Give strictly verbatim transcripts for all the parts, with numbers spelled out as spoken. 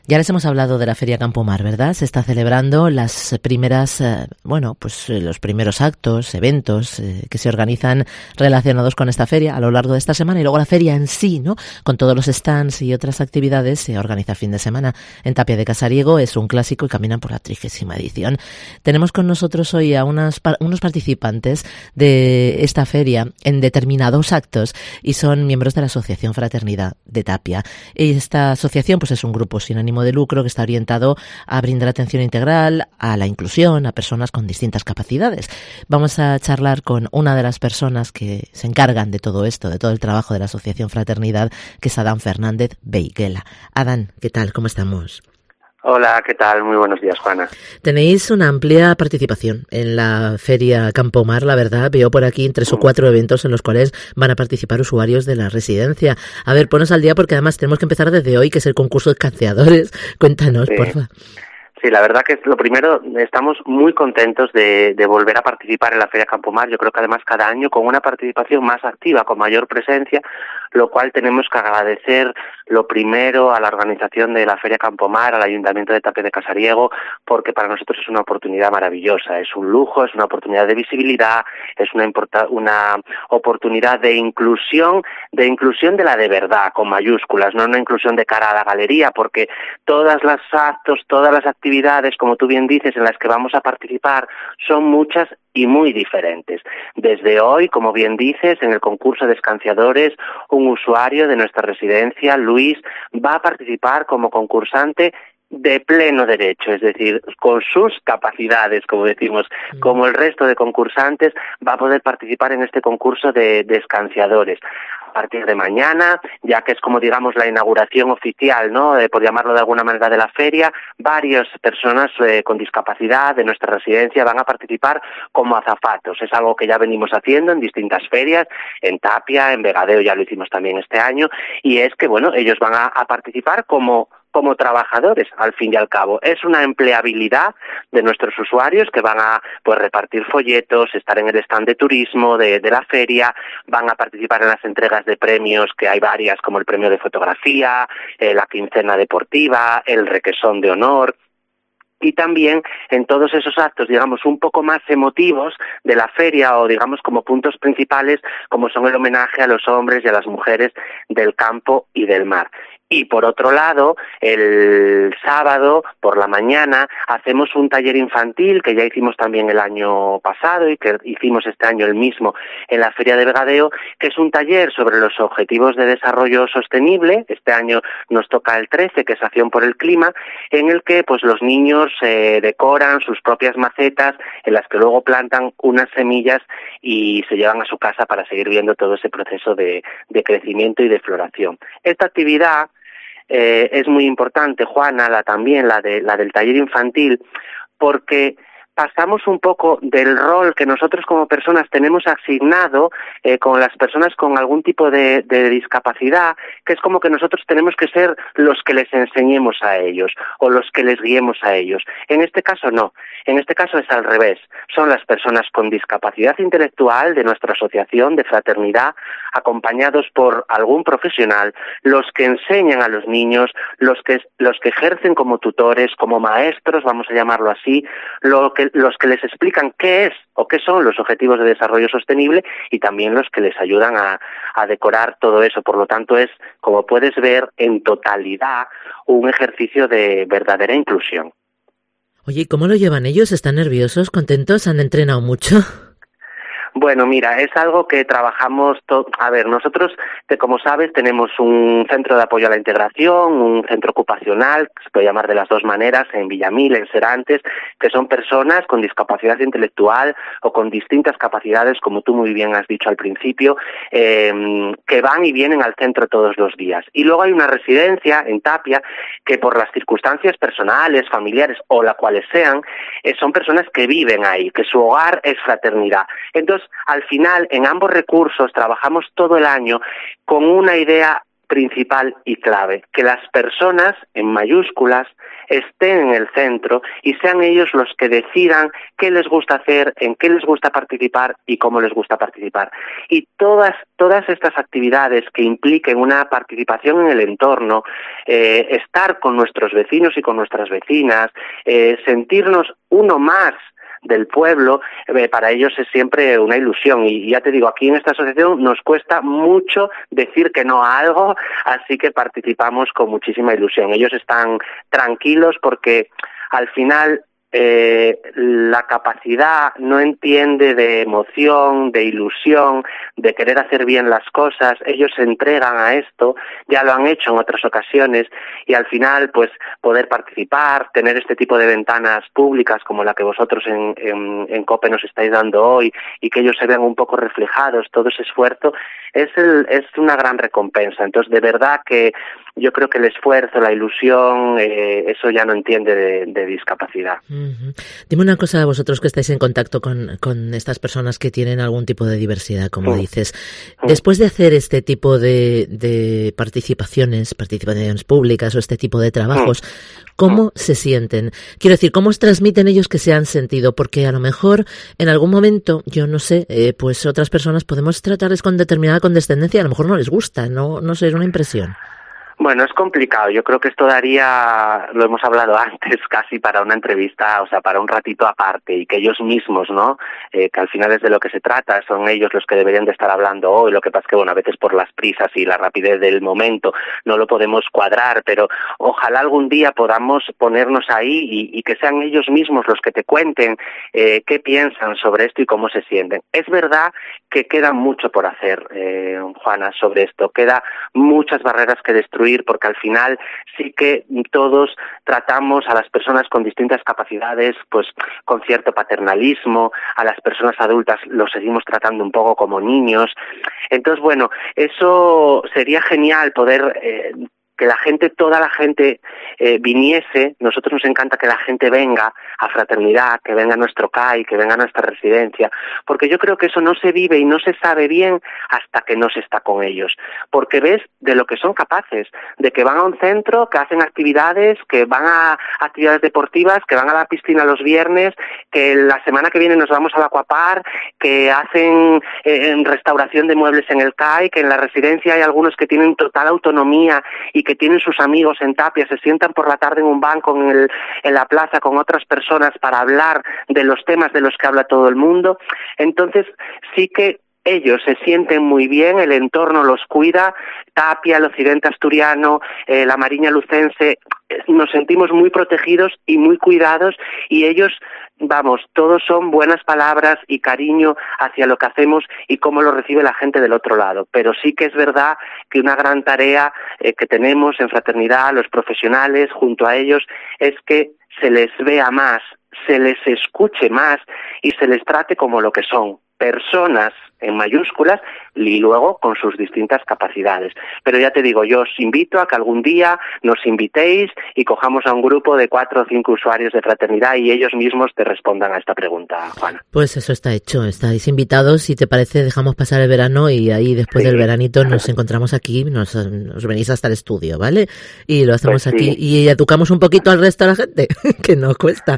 Ya les hemos hablado de la Feria Campomar, ¿verdad? Se está celebrando las primeras, eh, bueno, pues eh, los primeros actos, eventos eh, que se organizan relacionados con esta feria a lo largo de esta semana, y luego la feria en sí, ¿no? Con todos los stands y otras actividades se organiza fin de semana en Tapia de Casariego. Es un clásico y caminan por la trigésima edición. Tenemos con nosotros hoy a unas, unos participantes de esta feria en determinados actos y son miembros de la Asociación Fraternidad de Tapia. Y esta asociación pues es un grupo sin ánimo de lucro que está orientado a brindar atención integral a la inclusión a personas con distintas capacidades. Vamos a charlar con una de las personas que se encargan de todo esto, de todo el trabajo de la Asociación Fraternidad, que es Adán Fernández Beiguela. Adán, ¿qué tal? ¿Cómo estamos? Hola, ¿qué tal? Muy buenos días, Juana. Tenéis una amplia participación en la Feria Campomar, la verdad. Veo por aquí tres o cuatro eventos en los cuales van a participar usuarios de la residencia. A ver, ponos al día porque además tenemos que empezar desde hoy, que es el concurso de escanciadores. Cuéntanos, Sí. porfa. Sí, la verdad que lo primero, estamos muy contentos de, de volver a participar en la Feria Campomar. Yo creo que además cada año con una participación más activa, con mayor presencia, lo cual tenemos que agradecer lo primero a la organización de la Feria Campomar, al Ayuntamiento de Tapia de Casariego, porque para nosotros es una oportunidad maravillosa, es un lujo, es una oportunidad de visibilidad, es una, importa, una oportunidad de inclusión, de inclusión de la de verdad, con mayúsculas, no una inclusión de cara a la galería, porque todas las actos, todas las actividades actividades, como tú bien dices, en las que vamos a participar son muchas y muy diferentes. Desde hoy, como bien dices, en el concurso de escanciadores, un usuario de nuestra residencia, Luis, va a participar como concursante de pleno derecho, es decir, con sus capacidades, como decimos, como el resto de concursantes, va a poder participar en este concurso de, de escanciadores. A partir de mañana, ya que es como digamos la inauguración oficial, ¿no?, eh, por llamarlo de alguna manera, de la feria, varias personas eh, con discapacidad de nuestra residencia van a participar como azafatos. Es algo que ya venimos haciendo en distintas ferias, en Tapia, en Vegadeo ya lo hicimos también este año, y es que, bueno, ellos van a, a participar como como trabajadores, al fin y al cabo. Es una empleabilidad de nuestros usuarios que van a pues repartir folletos, estar en el stand de turismo de, de la feria, van a participar en las entregas de premios, que hay varias, como el premio de fotografía, eh, la quincena deportiva, el requesón de honor. Y también en todos esos actos, digamos, un poco más emotivos de la feria, o digamos como puntos principales, como son el homenaje a los hombres y a las mujeres del campo y del mar. Y por otro lado, el sábado por la mañana hacemos un taller infantil que ya hicimos también el año pasado y que hicimos este año el mismo en la Feria de Vegadeo, que es un taller sobre los objetivos de desarrollo sostenible. Este año nos toca el trece, que es Acción por el Clima, en el que pues los niños eh, decoran sus propias macetas en las que luego plantan unas semillas y se llevan a su casa para seguir viendo todo ese proceso de, de crecimiento y de floración. Esta actividad Eh, es muy importante, Juana, la también, la de la del taller infantil, porque pasamos un poco del rol que nosotros como personas tenemos asignado eh, con las personas con algún tipo de, de discapacidad, que es como que nosotros tenemos que ser los que les enseñemos a ellos o los que les guiemos a ellos. En este caso no, en este caso es al revés. Son las personas con discapacidad intelectual de nuestra asociación de fraternidad, acompañados por algún profesional, los que enseñan a los niños, los que, los que ejercen como tutores, como maestros, vamos a llamarlo así, lo que los que les explican qué es o qué son los objetivos de desarrollo sostenible, y también los que les ayudan a, a decorar todo eso. Por lo tanto, es, como puedes ver, en totalidad un ejercicio de verdadera inclusión. Oye, ¿y cómo lo llevan ellos? ¿Están nerviosos, contentos? ¿Han entrenado mucho? Bueno, mira, es algo que trabajamos, to- a ver, nosotros, te, como sabes, tenemos un centro de apoyo a la integración, un centro ocupacional, que se puede llamar de las dos maneras, en Villamil, en Serantes, que son personas con discapacidad intelectual o con distintas capacidades, como tú muy bien has dicho al principio, eh, que van y vienen al centro todos los días. Y luego hay una residencia en Tapia que, por las circunstancias personales, familiares o las cuales sean, eh, son personas que viven ahí, que su hogar es fraternidad. Entonces, al final, en ambos recursos trabajamos todo el año con una idea principal y clave, que las personas, en mayúsculas, estén en el centro y sean ellos los que decidan qué les gusta hacer, en qué les gusta participar y cómo les gusta participar. Y todas, todas estas actividades que impliquen una participación en el entorno, eh, estar con nuestros vecinos y con nuestras vecinas, eh, sentirnos uno más del pueblo, eh, para ellos es siempre una ilusión. Y ya te digo, aquí en esta asociación nos cuesta mucho decir que no a algo, así que participamos con muchísima ilusión. Ellos están tranquilos porque al final eh, la capacidad no entiende de emoción, de ilusión, de querer hacer bien las cosas. Ellos se entregan a esto, ya lo han hecho en otras ocasiones, y al final pues poder participar, tener este tipo de ventanas públicas como la que vosotros en, en, en COPE nos estáis dando hoy, y que ellos se vean un poco reflejados, todo ese esfuerzo, es, el, es una gran recompensa. Entonces, de verdad que yo creo que el esfuerzo, la ilusión, eh, eso ya no entiende de, de discapacidad. Uh-huh. Dime una cosa, vosotros que estáis en contacto con, con estas personas que tienen algún tipo de diversidad, como uh-huh. dices, uh-huh. después de hacer este tipo de, de participaciones, participaciones públicas o este tipo de trabajos, uh-huh. ¿cómo uh-huh. se sienten? Quiero decir, ¿cómo os transmiten ellos que se han sentido? Porque a lo mejor en algún momento, yo no sé, eh, pues otras personas podemos tratarles con determinada condescendencia, a lo mejor no les gusta, no, no sé, es una impresión. Bueno, es complicado. Yo creo que esto daría, lo hemos hablado antes, casi para una entrevista, o sea, para un ratito aparte, y que ellos mismos, ¿no? Eh, que al final es de lo que se trata, son ellos los que deberían de estar hablando hoy. Lo que pasa es que, bueno, a veces por las prisas y la rapidez del momento no lo podemos cuadrar, pero ojalá algún día podamos ponernos ahí y, y que sean ellos mismos los que te cuenten eh, qué piensan sobre esto y cómo se sienten. Es verdad que queda mucho por hacer, eh, Juana, sobre esto. Queda muchas barreras que destruir, porque al final sí que todos tratamos a las personas con distintas capacidades pues con cierto paternalismo, a las personas adultas los seguimos tratando un poco como niños. Entonces, bueno, eso sería genial poder eh, que la gente, toda la gente eh, viniese. Nosotros nos encanta que la gente venga a Fraternidad, que venga a nuestro C A I, que venga a nuestra residencia, porque yo creo que eso no se vive y no se sabe bien hasta que no se está con ellos, porque ves de lo que son capaces, de que van a un centro, que hacen actividades, que van a actividades deportivas, que van a la piscina los viernes, que la semana que viene nos vamos al Aquapar, que hacen eh, en restauración de muebles en el C A I, que en la residencia hay algunos que tienen total autonomía y que tienen sus amigos en Tapia, se sientan por la tarde en un banco en, el, en la plaza con otras personas para hablar de los temas de los que habla todo el mundo. Entonces sí que ellos se sienten muy bien, el entorno los cuida, Tapia, el occidente asturiano, eh, la Mariña Lucense, eh, nos sentimos muy protegidos y muy cuidados, y ellos, vamos, todos son buenas palabras y cariño hacia lo que hacemos y cómo lo recibe la gente del otro lado. Pero sí que es verdad que una gran tarea eh, que tenemos en Fraternidad, los profesionales, junto a ellos, es que se les vea más, se les escuche más y se les trate como lo que son, personas en mayúsculas y luego con sus distintas capacidades. Pero ya te digo, yo os invito a que algún día nos invitéis y cojamos a un grupo de cuatro o cinco usuarios de Fraternidad y ellos mismos te respondan a esta pregunta, Juana. Pues eso está hecho, estáis invitados. Si te parece, dejamos pasar el verano y ahí después sí. del veranito nos encontramos aquí, nos, nos venís hasta el estudio, ¿vale? Y lo hacemos pues aquí sí. y educamos un poquito al resto de la gente, que nos cuesta.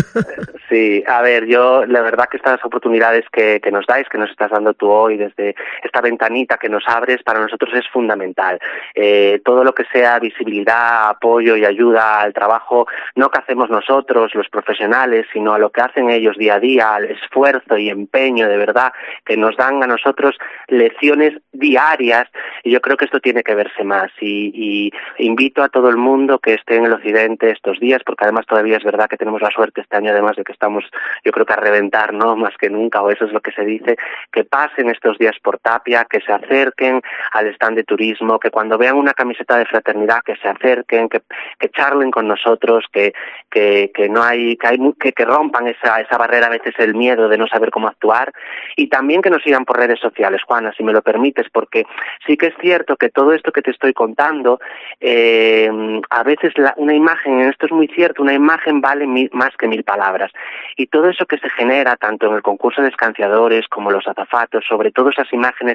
Sí, a ver, yo la verdad que estas oportunidades que, que nos dais, que nos estás dando tú hoy desde esta ventanita que nos abres, para nosotros es fundamental. Eh, todo lo que sea visibilidad, apoyo y ayuda al trabajo, no que hacemos nosotros, los profesionales, sino a lo que hacen ellos día a día, al esfuerzo y empeño de verdad que nos dan a nosotros lecciones diarias, y yo creo que esto tiene que verse más. Y, y invito a todo el mundo que esté en el occidente estos días, porque además todavía es verdad que tenemos la suerte este año, además de que estamos, yo creo que a reventar, ¿no? Más que nunca, o eso es lo que se dice, que pasen estos días por Tapia, que se acerquen al stand de turismo, que cuando vean una camiseta de Fraternidad, que se acerquen, que, que charlen con nosotros, que, que, que no hay, que hay, que, que rompan esa, esa barrera, a veces el miedo de no saber cómo actuar, y también que nos sigan por redes sociales, Juana, si me lo permites, porque sí que es cierto que todo esto que te estoy contando, eh, a veces la, una imagen, esto es muy cierto, una imagen vale mil, más que mil palabras. Y todo eso que se genera, tanto en el concurso de escanciadores como los azafatos, sobre todo esas imágenes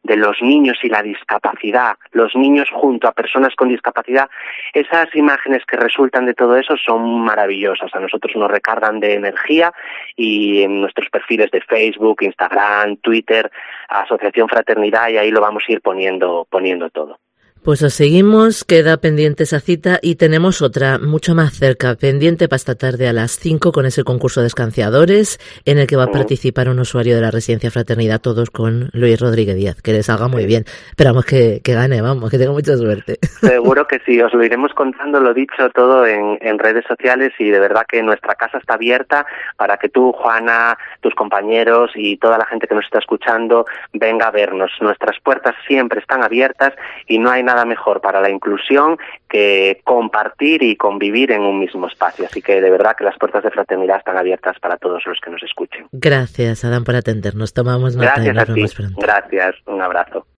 de los niños y la discapacidad, los niños junto a personas con discapacidad, esas imágenes que resultan de todo eso son maravillosas. A nosotros nos recargan de energía y en nuestros perfiles de Facebook, Instagram, Twitter, Asociación Fraternidad, y ahí lo vamos a ir poniendo, poniendo todo. Pues os seguimos, queda pendiente esa cita y tenemos otra mucho más cerca, pendiente para esta tarde a las cinco con ese concurso de escanciadores en el que va a participar un usuario de la Residencia Fraternidad, todos con Luis Rodríguez Díaz, que les haga muy bien. Esperamos que, que gane, vamos, que tenga mucha suerte. Seguro que sí, os lo iremos contando, lo dicho todo en, en redes sociales, y de verdad que nuestra casa está abierta para que tú, Juana, tus compañeros y toda la gente que nos está escuchando venga a vernos. Nuestras puertas siempre están abiertas y no hay nada nada mejor para la inclusión que compartir y convivir en un mismo espacio. Así que de verdad que las puertas de Fraternidad están abiertas para todos los que nos escuchen. Gracias, Adán, por atendernos. Tomamos nota y nos vemos pronto. Gracias, un abrazo.